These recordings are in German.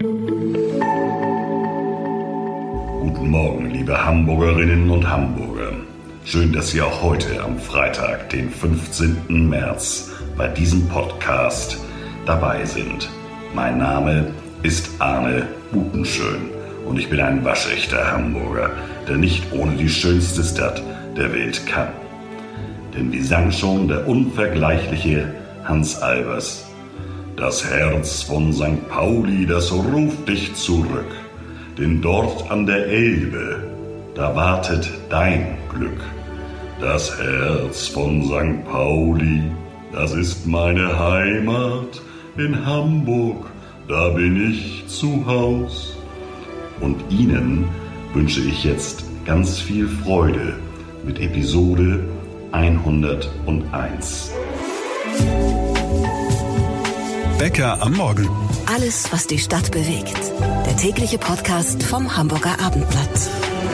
Guten Morgen, liebe Hamburgerinnen und Hamburger. Schön, dass Sie auch heute am Freitag, den 15. März, bei diesem Podcast dabei sind. Mein Name ist Arne Butenschön und ich bin ein waschechter Hamburger, der nicht ohne die schönste Stadt der Welt kann. Denn wie sang schon der unvergleichliche Hans Albers: Das Herz von St. Pauli, das ruft dich zurück, denn dort an der Elbe, da wartet dein Glück. Das Herz von St. Pauli, das ist meine Heimat, in Hamburg, da bin ich zu Haus. Und Ihnen wünsche ich jetzt ganz viel Freude mit Episode 101. Bäcker am Morgen. Alles, was die Stadt bewegt. Der tägliche Podcast vom Hamburger Abendblatt.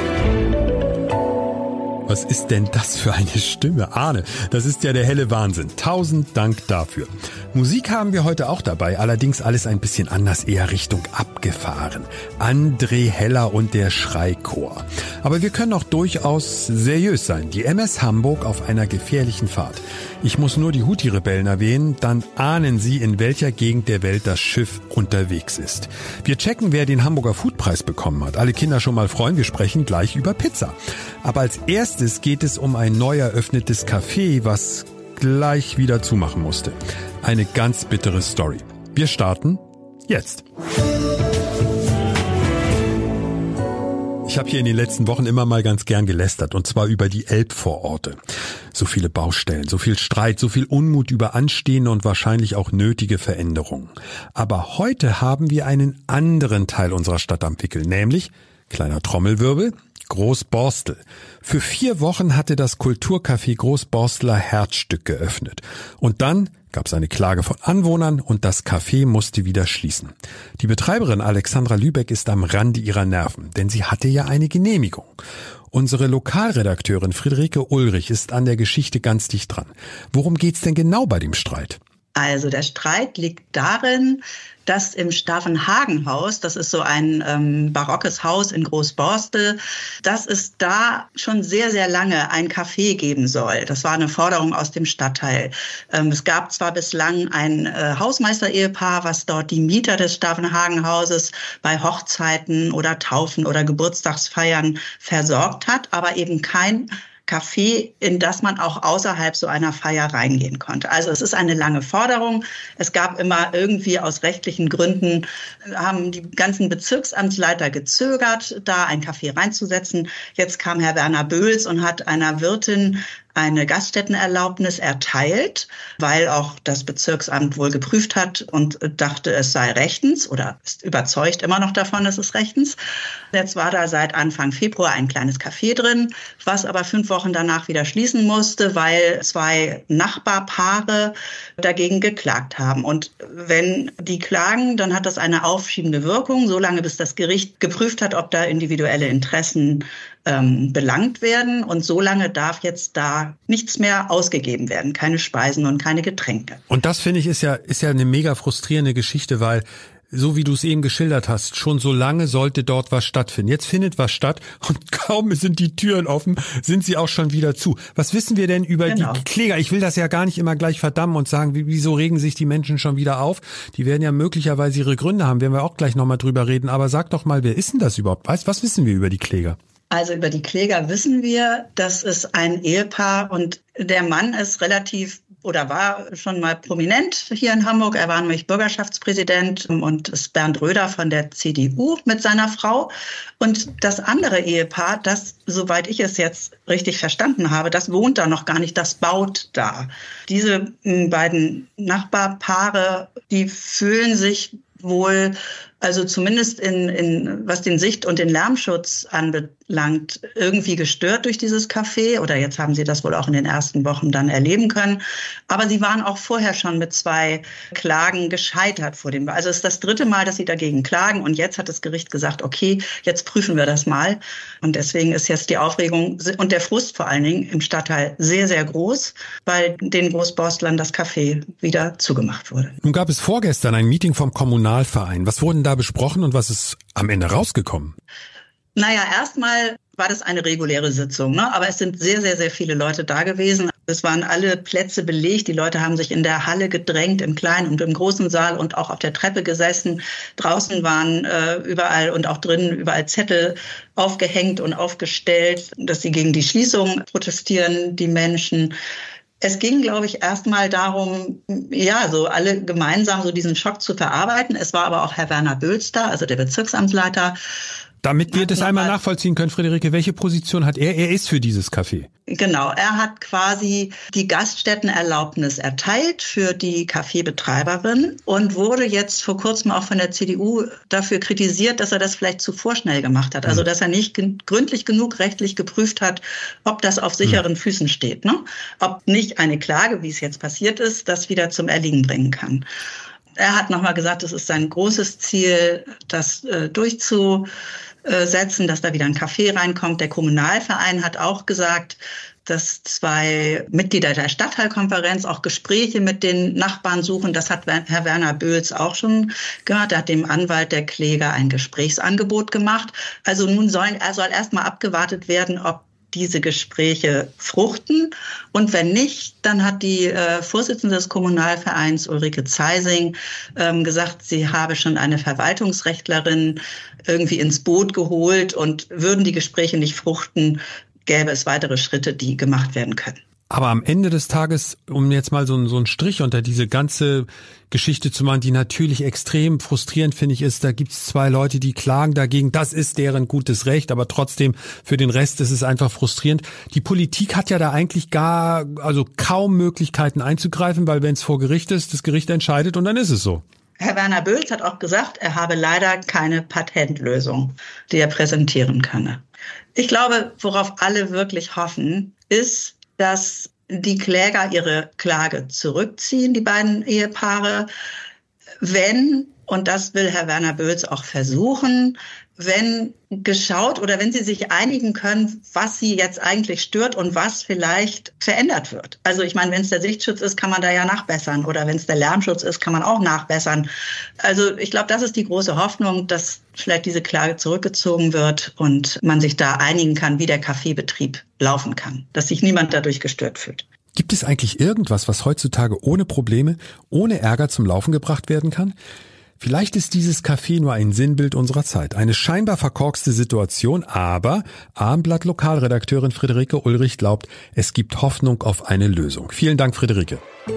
Was ist denn das für eine Stimme? Arne, das ist ja der helle Wahnsinn. 1000 Dank dafür. Musik haben wir heute auch dabei, allerdings alles ein bisschen anders, eher Richtung abgefahren. André Heller und der Schreichor. Aber wir können auch durchaus seriös sein. Die MS Hamburg auf einer gefährlichen Fahrt. Ich muss nur die Houthi-Rebellen erwähnen, dann ahnen Sie, in welcher Gegend der Welt das Schiff unterwegs ist. Wir checken, wer den Hamburger Foodpreis bekommen hat. Alle Kinder schon mal freuen, wir sprechen gleich über Pizza. Aber als erstes geht es um ein neu eröffnetes Café, was gleich wieder zumachen musste. Eine ganz bittere Story. Wir starten jetzt. Ich habe hier in den letzten Wochen immer mal ganz gern gelästert, und zwar über die Elbvororte. So viele Baustellen, so viel Streit, so viel Unmut über anstehende und wahrscheinlich auch nötige Veränderungen. Aber heute haben wir einen anderen Teil unserer Stadt am Wickel, nämlich, kleiner Trommelwirbel, Großborstel. Für 4 Wochen hatte das Kulturcafé Großborsteler Herzstück geöffnet. Und dann gab es eine Klage von Anwohnern und das Café musste wieder schließen. Die Betreiberin Alexandra Lübeck ist am Rande ihrer Nerven, denn sie hatte ja eine Genehmigung. Unsere Lokalredakteurin Friederike Ulrich ist an der Geschichte ganz dicht dran. Worum geht's denn genau bei dem Streit? Also der Streit liegt darin, dass im Stavenhagen-Haus, das ist so ein barockes Haus in Großborstel, dass es da schon sehr, sehr lange ein Café geben soll. Das war eine Forderung aus dem Stadtteil. Es gab zwar bislang ein Hausmeister-Ehepaar, was dort die Mieter des Stavenhagen-Hauses bei Hochzeiten oder Taufen oder Geburtstagsfeiern versorgt hat, aber eben kein Café, in das man auch außerhalb so einer Feier reingehen konnte. Also es ist eine lange Forderung. Es gab immer irgendwie aus rechtlichen Gründen, haben die ganzen Bezirksamtsleiter gezögert, da ein Café reinzusetzen. Jetzt kam Herr Werner Böhls und hat einer Wirtin eine Gaststättenerlaubnis erteilt, weil auch das Bezirksamt wohl geprüft hat und dachte, es sei rechtens oder ist überzeugt immer noch davon, es ist rechtens. Jetzt war da seit Anfang Februar ein kleines Café drin, was aber 5 Wochen danach wieder schließen musste, weil 2 Nachbarpaare dagegen geklagt haben. Und wenn die klagen, dann hat das eine aufschiebende Wirkung, solange bis das Gericht geprüft hat, ob da individuelle Interessen belangt werden. Und solange darf jetzt da nichts mehr ausgegeben werden, keine Speisen und keine Getränke. Und das, finde ich, ist ja eine mega frustrierende Geschichte, weil so wie du es eben geschildert hast, schon so lange sollte dort was stattfinden. Jetzt findet was statt und kaum sind die Türen offen, sind sie auch schon wieder zu. Was wissen wir denn über die Kläger? Ich will das ja gar nicht immer gleich verdammen und sagen, wieso regen sich die Menschen schon wieder auf? Die werden ja möglicherweise ihre Gründe haben, werden wir auch gleich nochmal drüber reden. Aber sag doch mal, wer ist denn das überhaupt? Was wissen wir über die Kläger? Also über die Kläger wissen wir, das ist ein Ehepaar und der Mann ist relativ oder war schon mal prominent hier in Hamburg. Er war nämlich Bürgerschaftspräsident und ist Bernd Röder von der CDU mit seiner Frau. Und das andere Ehepaar, das, soweit ich es jetzt richtig verstanden habe, das wohnt da noch gar nicht, das baut da. Diese beiden Nachbarpaare, die fühlen sich wohl, also zumindest in was den Sicht- und den Lärmschutz anbelangt, irgendwie gestört durch dieses Café. Oder jetzt haben sie das wohl auch in den ersten Wochen dann erleben können. Aber sie waren auch vorher schon mit 2 Klagen gescheitert vor dem. Also es ist das 3. Mal, dass sie dagegen klagen. Und jetzt hat das Gericht gesagt, okay, jetzt prüfen wir das mal. Und deswegen ist jetzt die Aufregung und der Frust vor allen Dingen im Stadtteil sehr, sehr groß, weil den Großborstlern das Café wieder zugemacht wurde. Nun gab es vorgestern ein Meeting vom Kommunalverein. Was wurden da da besprochen und was ist am Ende rausgekommen? Naja, erstmal war das eine reguläre Sitzung, ne? Aber es sind sehr, sehr, sehr viele Leute da gewesen. Es waren alle Plätze belegt. Die Leute haben sich in der Halle gedrängt, im kleinen und im großen Saal und auch auf der Treppe gesessen. Draußen waren überall und auch drinnen überall Zettel aufgehängt und aufgestellt, dass sie gegen die Schließung protestieren, die Menschen. Es ging, glaube ich, erstmal darum, ja, so alle gemeinsam so diesen Schock zu verarbeiten. Es war aber auch Herr Werner Bülz da, also der Bezirksamtsleiter. Damit wir das einmal nachvollziehen können, Friederike, welche Position hat er? Er ist für dieses Café. Genau, er hat quasi die Gaststättenerlaubnis erteilt für die Kaffeebetreiberin und wurde jetzt vor kurzem auch von der CDU dafür kritisiert, dass er das vielleicht zu vorschnell gemacht hat. Also dass er nicht gründlich genug rechtlich geprüft hat, ob das auf sicheren Füßen steht, ne? Ob nicht eine Klage, wie es jetzt passiert ist, das wieder zum Erliegen bringen kann. Er hat nochmal gesagt, es ist sein großes Ziel, das durchzusetzen, dass da wieder ein Café reinkommt. Der Kommunalverein hat auch gesagt, dass 2 Mitglieder der Stadtteilkonferenz auch Gespräche mit den Nachbarn suchen. Das hat Herr Werner Bülz auch schon gehört. Er hat dem Anwalt der Kläger ein Gesprächsangebot gemacht. Also nun soll erstmal abgewartet werden, ob diese Gespräche fruchten. Und wenn nicht, dann hat die Vorsitzende des Kommunalvereins, Ulrike Zeising, gesagt, sie habe schon eine Verwaltungsrechtlerin irgendwie ins Boot geholt und würden die Gespräche nicht fruchten, gäbe es weitere Schritte, die gemacht werden können. Aber am Ende des Tages, um jetzt mal so einen Strich unter diese ganze Geschichte zu machen, die natürlich extrem frustrierend, finde ich, ist, da gibt es 2 Leute, die klagen dagegen, das ist deren gutes Recht, aber trotzdem für den Rest ist es einfach frustrierend. Die Politik hat ja da eigentlich kaum Möglichkeiten einzugreifen, weil wenn es vor Gericht ist, das Gericht entscheidet und dann ist es so. Herr Werner Bülz hat auch gesagt, er habe leider keine Patentlösung, die er präsentieren könne. Ich glaube, worauf alle wirklich hoffen, ist, dass die Kläger ihre Klage zurückziehen, die beiden Ehepaare, wenn, und das will Herr Werner Bülz auch versuchen, wenn geschaut oder wenn sie sich einigen können, was sie jetzt eigentlich stört und was vielleicht verändert wird. Also ich meine, wenn es der Sichtschutz ist, kann man da ja nachbessern oder wenn es der Lärmschutz ist, kann man auch nachbessern. Also ich glaube, das ist die große Hoffnung, dass vielleicht diese Klage zurückgezogen wird und man sich da einigen kann, wie der Kaffeebetrieb laufen kann, dass sich niemand dadurch gestört fühlt. Gibt es eigentlich irgendwas, was heutzutage ohne Probleme, ohne Ärger zum Laufen gebracht werden kann? Vielleicht ist dieses Café nur ein Sinnbild unserer Zeit. Eine scheinbar verkorkste Situation, aber Abendblatt-Lokalredakteurin Friederike Ulrich glaubt, es gibt Hoffnung auf eine Lösung. Vielen Dank, Friederike.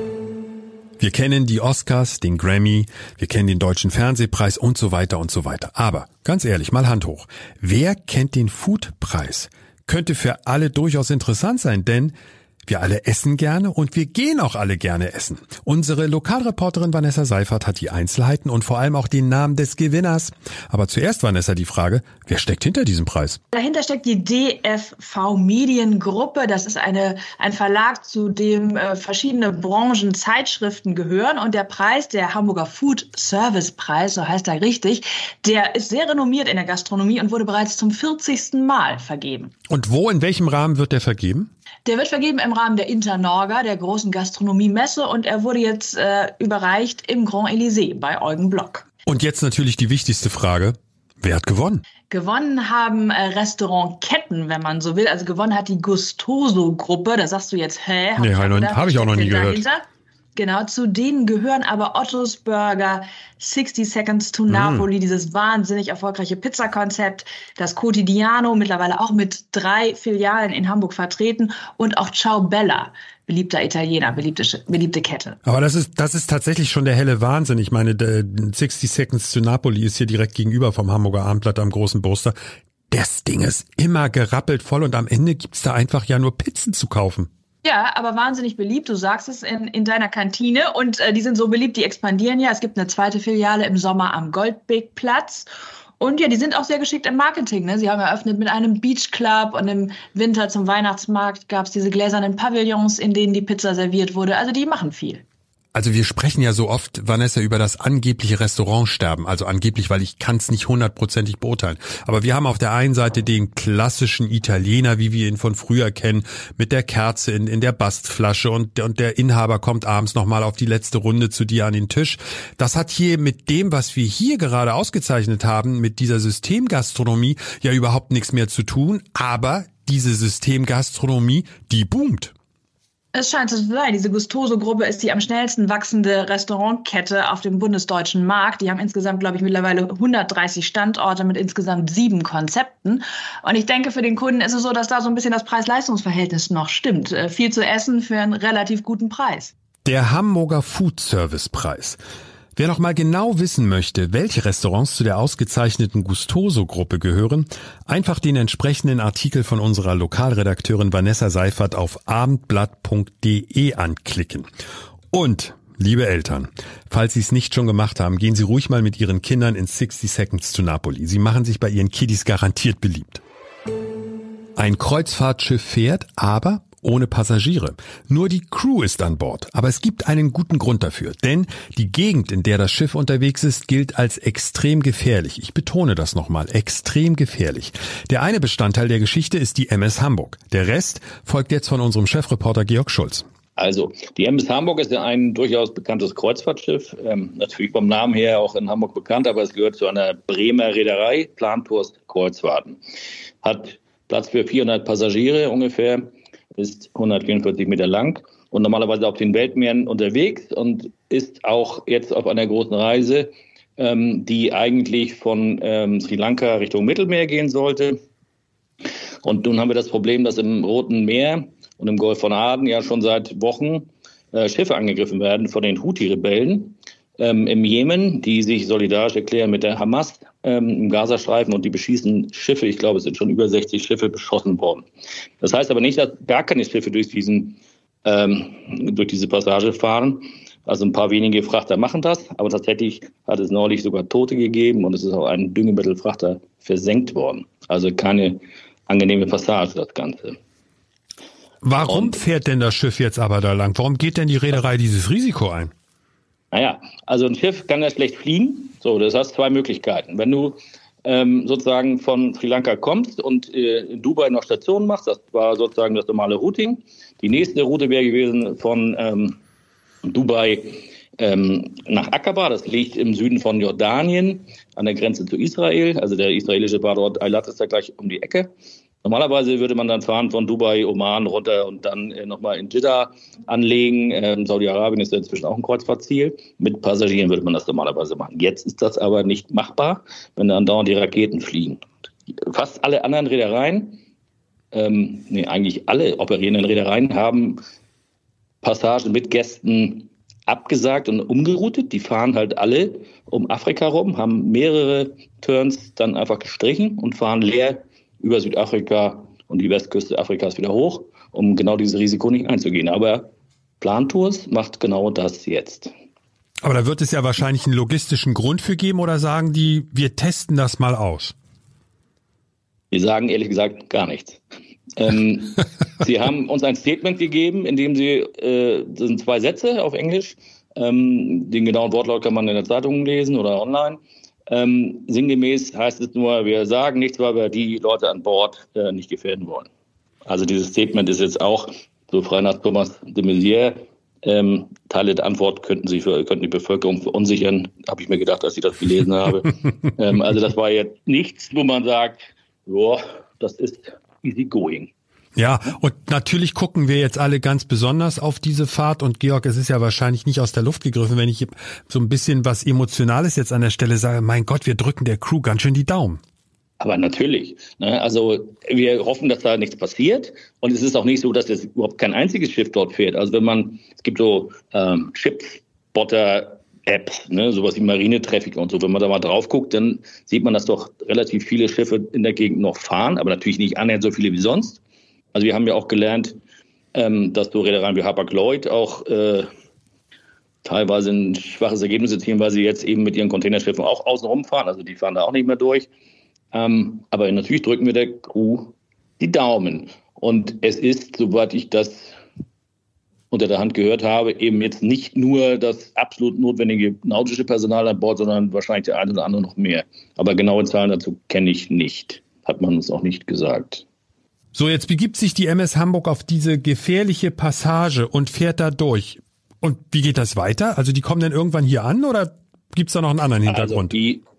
Wir kennen die Oscars, den Grammy, wir kennen den Deutschen Fernsehpreis und so weiter und so weiter. Aber ganz ehrlich, mal Hand hoch. Wer kennt den Foodpreis? Könnte für alle durchaus interessant sein, denn wir alle essen gerne und wir gehen auch alle gerne essen. Unsere Lokalreporterin Vanessa Seifert hat die Einzelheiten und vor allem auch den Namen des Gewinners. Aber zuerst, Vanessa, die Frage, wer steckt hinter diesem Preis? Dahinter steckt die DFV Mediengruppe. Das ist ein Verlag, zu dem verschiedene Branchenzeitschriften gehören. Und der Preis, der Hamburger Food Service Preis, so heißt er richtig, der ist sehr renommiert in der Gastronomie und wurde bereits zum 40. Mal vergeben. Und wo, in welchem Rahmen wird der vergeben? Der wird vergeben im Rahmen der Internorga, der großen Gastronomiemesse, und er wurde jetzt überreicht im Grand Elysée bei Eugen Block. Und jetzt natürlich die wichtigste Frage, wer hat gewonnen? Gewonnen haben Restaurantketten, wenn man so will. Also gewonnen hat die Gustoso-Gruppe. Da sagst du jetzt, Nee, habe ich auch noch nie gehört. Genau, zu denen gehören aber Ottos Burger, 60 Seconds to Napoli, dieses wahnsinnig erfolgreiche Pizzakonzept, das Quotidiano, mittlerweile auch mit 3 Filialen in Hamburg vertreten, und auch Ciao Bella, beliebter Italiener, beliebte Kette. Aber das ist tatsächlich schon der helle Wahnsinn. Ich meine, 60 Seconds to Napoli ist hier direkt gegenüber vom Hamburger Abendblatt am Großen Burster. Das Ding ist immer gerappelt voll und am Ende gibt's da einfach ja nur Pizzen zu kaufen. Ja, aber wahnsinnig beliebt. Du sagst es in deiner Kantine, und die sind so beliebt, die expandieren ja. Es gibt eine zweite Filiale im Sommer am Goldbeckplatz. Und ja, die sind auch sehr geschickt im Marketing, ne? Sie haben eröffnet mit einem Beachclub und im Winter zum Weihnachtsmarkt gab es diese gläsernen Pavillons, in denen die Pizza serviert wurde. Also die machen viel. Also wir sprechen ja so oft, Vanessa, über das angebliche Restaurantsterben. Also angeblich, weil ich kann es nicht 100%ig beurteilen. Aber wir haben auf der einen Seite den klassischen Italiener, wie wir ihn von früher kennen, mit der Kerze in der Bastflasche und der Inhaber kommt abends nochmal auf die letzte Runde zu dir an den Tisch. Das hat hier mit dem, was wir hier gerade ausgezeichnet haben, mit dieser Systemgastronomie ja überhaupt nichts mehr zu tun. Aber diese Systemgastronomie, die boomt. Es scheint so zu sein. Diese Gustoso-Gruppe ist die am schnellsten wachsende Restaurantkette auf dem bundesdeutschen Markt. Die haben insgesamt, glaube ich, mittlerweile 130 Standorte mit insgesamt 7 Konzepten. Und ich denke, für den Kunden ist es so, dass da so ein bisschen das Preis-Leistungs-Verhältnis noch stimmt. Viel zu essen für einen relativ guten Preis. Der Hamburger Food-Service-Preis. Wer noch mal genau wissen möchte, welche Restaurants zu der ausgezeichneten Gustoso-Gruppe gehören, einfach den entsprechenden Artikel von unserer Lokalredakteurin Vanessa Seifert auf abendblatt.de anklicken. Und, liebe Eltern, falls Sie es nicht schon gemacht haben, gehen Sie ruhig mal mit Ihren Kindern in 60 Seconds to Napoli. Sie machen sich bei Ihren Kiddies garantiert beliebt. Ein Kreuzfahrtschiff fährt, aber ohne Passagiere. Nur die Crew ist an Bord. Aber es gibt einen guten Grund dafür. Denn die Gegend, in der das Schiff unterwegs ist, gilt als extrem gefährlich. Ich betone das nochmal. Extrem gefährlich. Der eine Bestandteil der Geschichte ist die MS Hamburg. Der Rest folgt jetzt von unserem Chefreporter Georg Schulz. Also, die MS Hamburg ist ja ein durchaus bekanntes Kreuzfahrtschiff. Natürlich vom Namen her auch in Hamburg bekannt, aber es gehört zu einer Bremer Reederei, Plantours Kreuzfahrten. Hat Platz für 400 Passagiere ungefähr, ist 144 Meter lang und normalerweise auf den Weltmeeren unterwegs und ist auch jetzt auf einer großen Reise, die eigentlich von Sri Lanka Richtung Mittelmeer gehen sollte. Und nun haben wir das Problem, dass im Roten Meer und im Golf von Aden ja schon seit Wochen Schiffe angegriffen werden von den Houthi-Rebellen im Jemen, die sich solidarisch erklären mit der Hamas im Gazastreifen und die beschießen Schiffe. Ich glaube, es sind schon über 60 Schiffe beschossen worden. Das heißt aber nicht, dass gar keine Schiffe durch diese Passage fahren. Also ein paar wenige Frachter machen das, aber tatsächlich hat es neulich sogar Tote gegeben und es ist auch ein Düngemittelfrachter versenkt worden. Also keine angenehme Passage, das Ganze. Warum fährt denn das Schiff jetzt aber da lang? Warum geht denn die Reederei dieses Risiko ein? Naja, also ein Schiff kann ja schlecht fliegen. So, das hast 2 Möglichkeiten. Wenn du sozusagen von Sri Lanka kommst und in Dubai noch Stationen machst, das war sozusagen das normale Routing. Die nächste Route wäre gewesen von Dubai nach Aqaba, das liegt im Süden von Jordanien an der Grenze zu Israel. Also der israelische Bahnort Eilat ist da gleich um die Ecke. Normalerweise würde man dann fahren von Dubai, Oman runter und dann nochmal in Jeddah anlegen. Saudi-Arabien ist ja inzwischen auch ein Kreuzfahrtziel. Mit Passagieren würde man das normalerweise machen. Jetzt ist das aber nicht machbar, wenn dann dauernd die Raketen fliegen. Fast alle anderen Reedereien, eigentlich alle operierenden Reedereien haben Passagen mit Gästen abgesagt und umgeroutet. Die fahren halt alle um Afrika rum, haben mehrere Turns dann einfach gestrichen und fahren leer über Südafrika und die Westküste Afrikas wieder hoch, um genau dieses Risiko nicht einzugehen. Aber Plantours macht genau das jetzt. Aber da wird es ja wahrscheinlich einen logistischen Grund für geben oder sagen die, wir testen das mal aus? Wir sagen ehrlich gesagt gar nichts. Sie haben uns ein Statement gegeben, in dem das sind 2 Sätze auf Englisch. Den genauen Wortlaut kann man in der Zeitung lesen oder online. Sinngemäß heißt es nur, wir sagen nichts, weil wir die Leute an Bord nicht gefährden wollen. Also dieses Statement ist jetzt auch, so frei nach Thomas de Maizière, Teile der Antwort könnten die Bevölkerung verunsichern, habe ich mir gedacht, als ich das gelesen habe. Also das war jetzt nichts, wo man sagt, ja, das ist easy going. Ja, und natürlich gucken wir jetzt alle ganz besonders auf diese Fahrt und Georg, es ist ja wahrscheinlich nicht aus der Luft gegriffen, wenn ich so ein bisschen was Emotionales jetzt an der Stelle sage, mein Gott, wir drücken der Crew ganz schön die Daumen. Aber natürlich, ne? Also wir hoffen, dass da nichts passiert und es ist auch nicht so, dass jetzt überhaupt kein einziges Schiff dort fährt. Also es gibt so Ship-Spotter-Apps, ne? Sowas wie Marine-Traffic und so. Wenn man da mal drauf guckt, dann sieht man, dass doch relativ viele Schiffe in der Gegend noch fahren, aber natürlich nicht annähernd so viele wie sonst. Also wir haben ja auch gelernt, dass so Reedereien wie Hapag-Lloyd auch teilweise ein schwaches Ergebnis erzielen, weil sie jetzt eben mit ihren Containerschiffen auch außen rumfahren. Also die fahren da auch nicht mehr durch. Aber natürlich drücken wir der Crew die Daumen. Und es ist, soweit ich das unter der Hand gehört habe, eben jetzt nicht nur das absolut notwendige nautische Personal an Bord, sondern wahrscheinlich der eine oder andere noch mehr. Aber genaue Zahlen dazu kenne ich nicht. Hat man uns auch nicht gesagt. So, jetzt begibt sich die MS Hamburg auf diese gefährliche Passage und fährt da durch. Und wie geht das weiter? Also die kommen dann irgendwann hier an oder gibt's da noch einen anderen Hintergrund?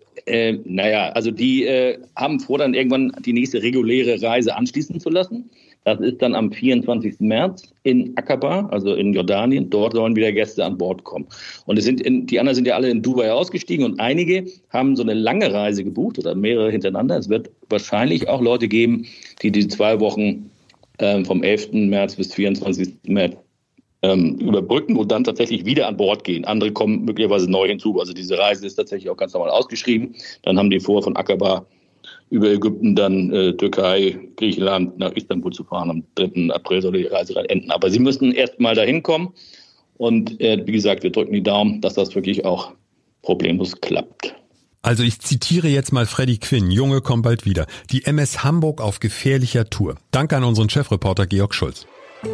Also die haben vor, dann irgendwann die nächste reguläre Reise anschließen zu lassen. Das ist dann am 24. März in Aqaba, also in Jordanien. Dort sollen wieder Gäste an Bord kommen. Und die anderen sind ja alle in Dubai ausgestiegen und einige haben so eine lange Reise gebucht oder mehrere hintereinander. Es wird wahrscheinlich auch Leute geben, die 2 Wochen vom 11. März bis 24. März überbrücken und dann tatsächlich wieder an Bord gehen. Andere kommen möglicherweise neu hinzu. Also diese Reise ist tatsächlich auch ganz normal ausgeschrieben. Dann haben die vor, von Aqaba über Ägypten, dann Türkei, Griechenland nach Istanbul zu fahren. Am 3. April soll die Reise dann enden. Aber sie müssen erst mal dahin kommen. Und wie gesagt, wir drücken die Daumen, dass das wirklich auch problemlos klappt. Also ich zitiere jetzt mal Freddy Quinn, Junge, komm bald wieder. Die MS Hamburg auf gefährlicher Tour. Danke an unseren Chefreporter Georg Schulz.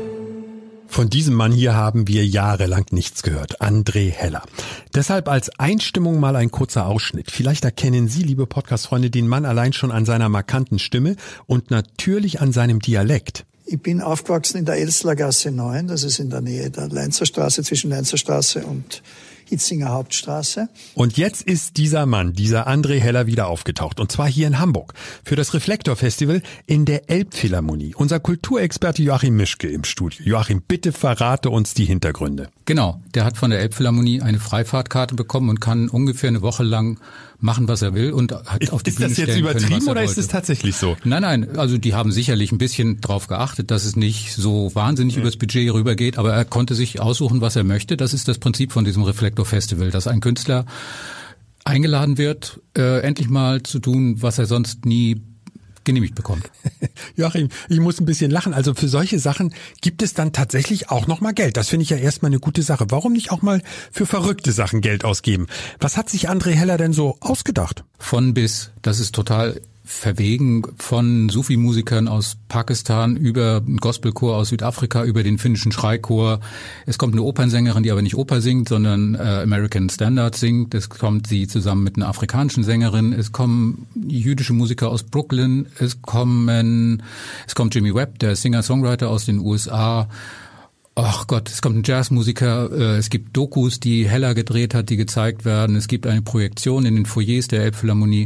Von diesem Mann hier haben wir jahrelang nichts gehört, André Heller. Deshalb als Einstimmung mal ein kurzer Ausschnitt. Vielleicht erkennen Sie, liebe Podcast-Freunde, den Mann allein schon an seiner markanten Stimme und natürlich an seinem Dialekt. Ich bin aufgewachsen in der Elßlergasse 9, das ist in der Nähe der Leinzerstraße, zwischen Leinzerstraße und Hitzinger Hauptstraße. Und jetzt ist dieser Mann, dieser André Heller, wieder aufgetaucht. Und zwar hier in Hamburg. Für das Reflektor-Festival in der Elbphilharmonie. Unser Kulturexperte Joachim Mischke im Studio. Joachim, bitte verrate uns die Hintergründe. Genau, der hat von der Elbphilharmonie eine Freifahrtkarte bekommen und kann ungefähr eine Woche lang machen, was er will und hat auf die Bühne stellen können. Ist das jetzt übertrieben oder ist es tatsächlich so? Nein, also die haben sicherlich ein bisschen drauf geachtet, dass es nicht so wahnsinnig übers Budget rübergeht, aber er konnte sich aussuchen, was er möchte. Das ist das Prinzip von diesem Reflektor-Festival, dass ein Künstler eingeladen wird, endlich mal zu tun, was er sonst nie genehmigt bekommt. Joachim, ich muss ein bisschen lachen. Also für solche Sachen gibt es dann tatsächlich auch noch mal Geld. Das finde ich ja erstmal eine gute Sache. Warum nicht auch mal für verrückte Sachen Geld ausgeben? Was hat sich André Heller denn so ausgedacht? Von bis. Das ist total verwegen, von Sufi-Musikern aus Pakistan über einen Gospelchor aus Südafrika, über den finnischen Schreichor. Es kommt eine Opernsängerin, die aber nicht Oper singt, sondern American Standard singt. Es kommt sie zusammen mit einer afrikanischen Sängerin. Es kommen jüdische Musiker aus Brooklyn. Es kommt Jimmy Webb, der Singer-Songwriter aus den USA. Ach Gott, es kommt ein Jazzmusiker, es gibt Dokus, die Heller gedreht hat, die gezeigt werden. Es gibt eine Projektion in den Foyers der Elbphilharmonie.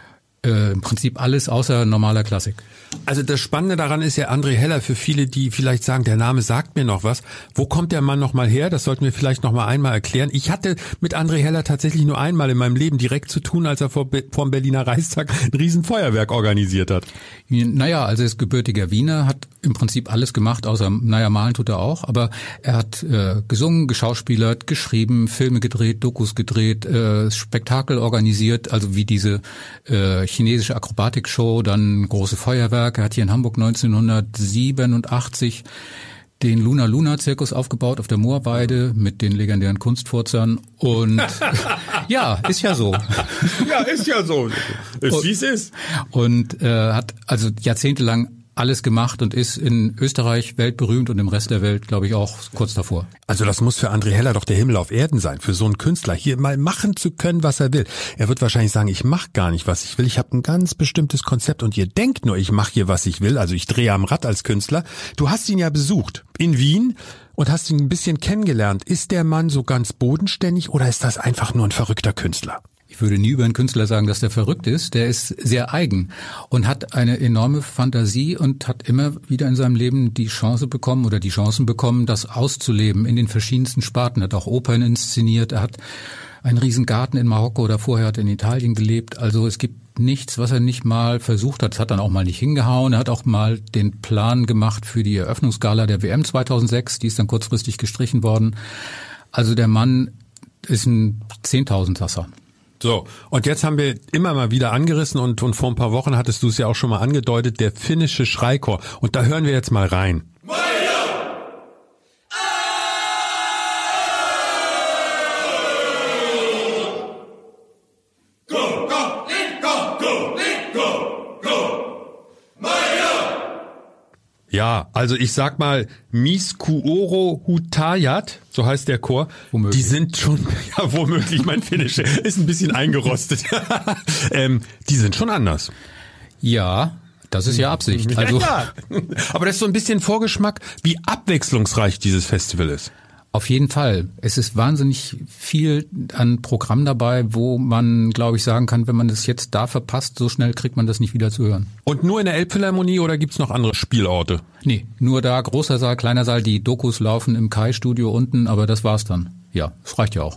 Im Prinzip alles außer normaler Klassik. Also das Spannende daran ist ja André Heller, für viele, die vielleicht sagen, der Name sagt mir noch was. Wo kommt der Mann noch mal her? Das sollten wir vielleicht noch mal einmal erklären. Ich hatte mit André Heller tatsächlich nur einmal in meinem Leben direkt zu tun, als er vorm Berliner Reichstag ein Riesenfeuerwerk organisiert hat. Naja, also er ist gebürtiger Wiener, hat im Prinzip alles gemacht, außer, malen tut er auch, aber er hat gesungen, geschauspielert, geschrieben, Filme gedreht, Dokus gedreht, Spektakel organisiert, also wie diese chinesische Akrobatikshow, dann große Feuerwerke. Er hat hier in Hamburg 1987 den Luna-Luna-Zirkus aufgebaut auf der Moorweide mit den legendären Kunstfurzern und ja, ist ja so. Ja, ist ja so. Ist wie es ist. Und hat also jahrzehntelang alles gemacht und ist in Österreich weltberühmt und im Rest der Welt, glaube ich, auch kurz davor. Also das muss für André Heller doch der Himmel auf Erden sein, für so einen Künstler hier mal machen zu können, was er will. Er wird wahrscheinlich sagen, ich mache gar nicht, was ich will. Ich habe ein ganz bestimmtes Konzept und ihr denkt nur, ich mache hier, was ich will. Also ich drehe am Rad als Künstler. Du hast ihn ja besucht in Wien und hast ihn ein bisschen kennengelernt. Ist der Mann so ganz bodenständig oder ist das einfach nur ein verrückter Künstler? Ich würde nie über einen Künstler sagen, dass der verrückt ist. Der ist sehr eigen und hat eine enorme Fantasie und hat immer wieder in seinem Leben die Chance bekommen oder die Chancen bekommen, das auszuleben in den verschiedensten Sparten. Er hat auch Opern inszeniert. Er hat einen riesen Garten in Marokko oder vorher hat er in Italien gelebt. Also es gibt nichts, was er nicht mal versucht hat. Es hat dann auch mal nicht hingehauen. Er hat auch mal den Plan gemacht für die Eröffnungsgala der WM 2006. Die ist dann kurzfristig gestrichen worden. Also der Mann ist ein Zehntausendsasser. So, und jetzt haben wir immer mal wieder angerissen und vor ein paar Wochen hattest du es ja auch schon mal angedeutet, der finnische Schreichor. Und da hören wir jetzt mal rein. Ja, also ich sag mal, Miskuoro Hutayat, so heißt der Chor, womöglich. Die sind schon, ja womöglich, mein Finnisch ist ein bisschen eingerostet. Die sind schon anders. Ja, das ist ja Absicht. Also ja. Aber das ist so ein bisschen Vorgeschmack, wie abwechslungsreich dieses Festival ist. Auf jeden Fall. Es ist wahnsinnig viel an Programm dabei, wo man, glaube ich, sagen kann, wenn man das jetzt da verpasst, so schnell kriegt man das nicht wieder zu hören. Und nur in der Elbphilharmonie oder gibt's noch andere Spielorte? Nee, nur da, großer Saal, kleiner Saal, die Dokus laufen im Kai-Studio unten, aber das war's dann. Ja, das reicht ja auch.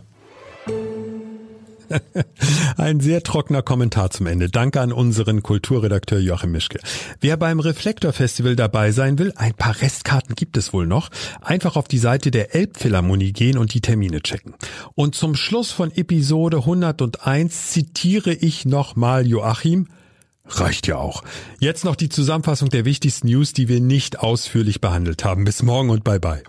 Ein sehr trockener Kommentar zum Ende. Danke an unseren Kulturredakteur Joachim Mischke. Wer beim Reflektor Festival dabei sein will, ein paar Restkarten gibt es wohl noch. Einfach auf die Seite der Elbphilharmonie gehen und die Termine checken. Und zum Schluss von Episode 101 zitiere ich nochmal Joachim. Reicht ja auch. Jetzt noch die Zusammenfassung der wichtigsten News, die wir nicht ausführlich behandelt haben. Bis morgen und bye bye.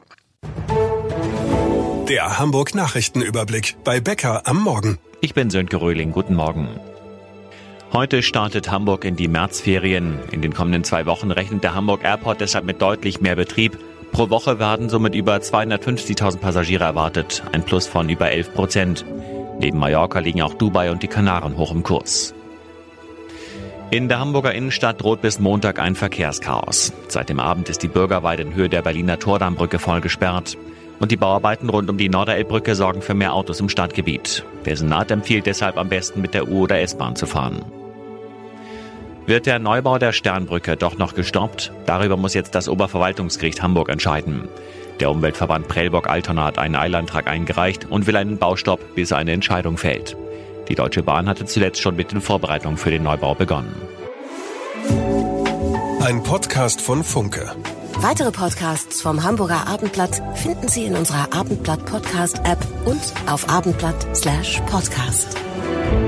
Der Hamburg Nachrichtenüberblick bei Becker am Morgen. Ich bin Sönke Röhling, guten Morgen. Heute startet Hamburg in die Märzferien. In den kommenden 2 Wochen rechnet der Hamburg Airport deshalb mit deutlich mehr Betrieb. Pro Woche werden somit über 250.000 Passagiere erwartet, ein Plus von über 11%. Neben Mallorca liegen auch Dubai und die Kanaren hoch im Kurs. In der Hamburger Innenstadt droht bis Montag ein Verkehrschaos. Seit dem Abend ist die Bürgerweide in Höhe der Berliner Tordambrücke voll gesperrt. Und die Bauarbeiten rund um die Norderelbbrücke sorgen für mehr Autos im Stadtgebiet. Der Senat empfiehlt deshalb am besten mit der U- oder S-Bahn zu fahren. Wird der Neubau der Sternbrücke doch noch gestoppt? Darüber muss jetzt das Oberverwaltungsgericht Hamburg entscheiden. Der Umweltverband Prellbock-Altona hat einen Eilantrag eingereicht und will einen Baustopp, bis eine Entscheidung fällt. Die Deutsche Bahn hatte zuletzt schon mit den Vorbereitungen für den Neubau begonnen. Ein Podcast von Funke. Weitere Podcasts vom Hamburger Abendblatt finden Sie in unserer Abendblatt Podcast App und auf abendblatt.com/podcast.